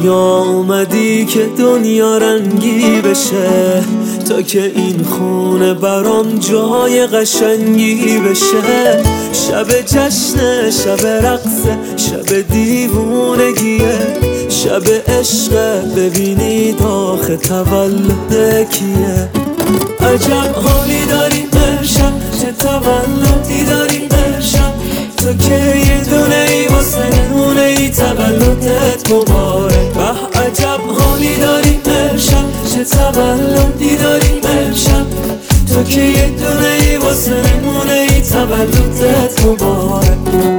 دنیا اومدی که دنیا رنگی بشه، تا که این خونه برام جای قشنگی بشه. شب جشنه، شب رقصه، شب دیوونگیه، شب عشقه، ببینید آخه تولد کیه. عجب حالی داری امشب، چه تولدی داری امشب، تو که یه دونه ای واسه نمونه ای، تولدت مبارک. به عجب حالی داری امشب، چه تولدی داری امشب، تو که یه دونه ای واسه نمونه ای، تولدت مبارک.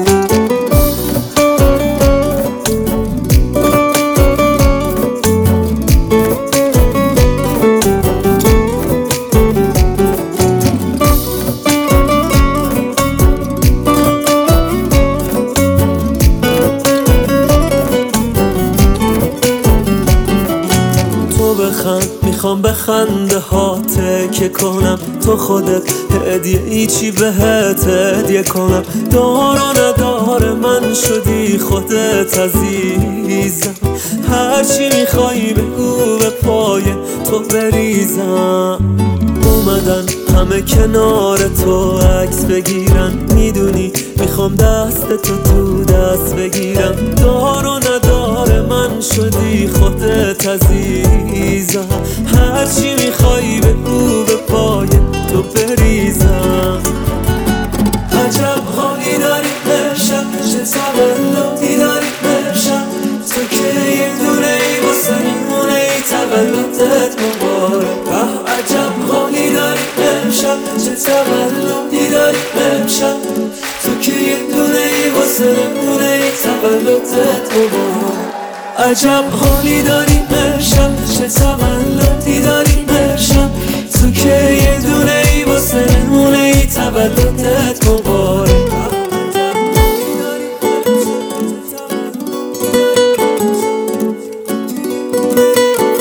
میخوام به خنده هاته که کنم، تو خودت هدیه ای چی بهت هدیه کنم. دار و ندار من شدی خودت عزیزم، هرچی میخوای بگو به پای تو بریزم. اومدن همه کنار تو عکس بگیرن، میدونی میخوام دست تو دست بگیرم. دار و ندار من شدی خودت عزیزم، هرچی میخوای بگو به پای تو بریزم. عجب حالی داری امشب، چه تولدی داری امشب، تو که یه دونه ای واسه میمونه ای، تولدت مبارک. عجب حالی داری امشب، چه تولدی داری امشب، تو که یه دونه ای واسه میمونه ای، تولدت مبارک. عجب حالی داری امشب، چه تولدی داری امشب، تو که یه دونه ای واسه نمونه ای، تولدت مبارک.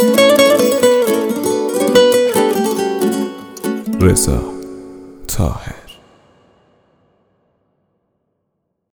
رضا طاهر.